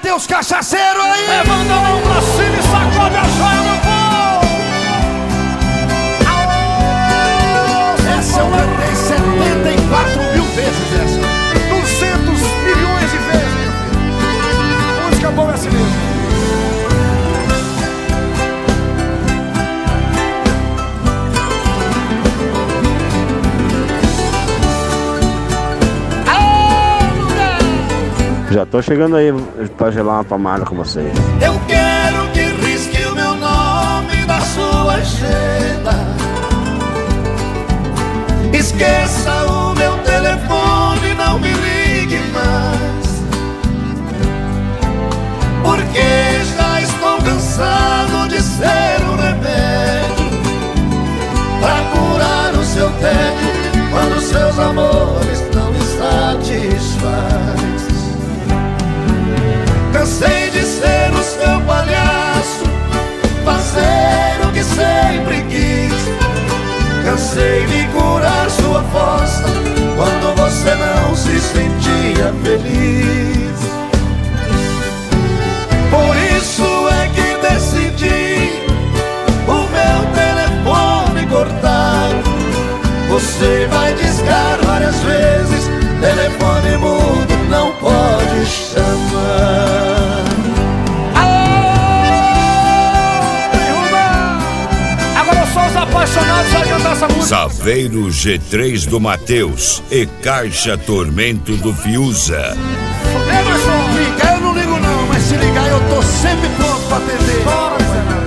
Mateus Cachaceiro aí! Levanta a mão pra cima e sacode a joia, meu povo! Essa eu cantei 74 mil vezes essa. 200 milhões de vezes, meu filho. Música boa é assim mesmo. Já tô chegando aí pra gelar uma tomada com vocês. Eu quero que risque o meu nome da sua agenda. Esqueça o meu telefone, não me ligue mais, porque já estou cansado de ser um remédio pra curar o seu tédio quando seus amores não me satisfazem. Cansei de ser o seu palhaço, fazer o que sempre quis. Cansei de curar sua fossa quando você não se sentia feliz. Por isso é que decidi o meu telefone cortar. Você vai discar várias vezes, telefone mudo não pode chamar. Agora só os apaixonados vai cantar essa música. Saveiro G3 do Mateus e Caixa Tormento do Fiuza. Emerson, ligar eu não ligo não, mas se ligar eu tô sempre pronto pra atender. Bora,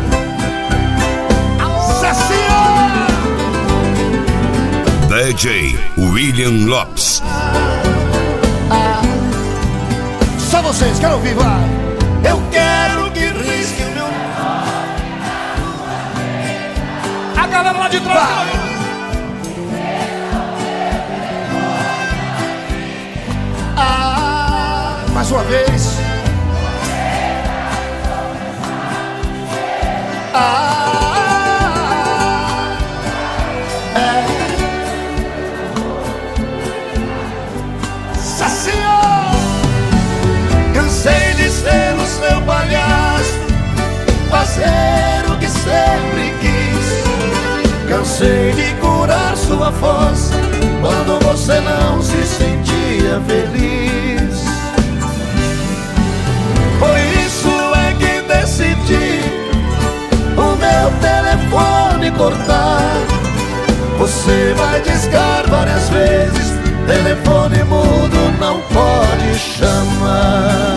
DJ William Lopes. Só vocês, quero ouvir, vai. Eu quero que risque o meu... A galera lá de trás. Mais uma vez. Cansei de ser o seu palhaço, fazer o que sempre quis. Cansei de curar sua fossa quando você não se sentia feliz. Por isso é que decidi o meu telefone cortar. Você vai discar várias vezes, telefone mudo não pode chamar.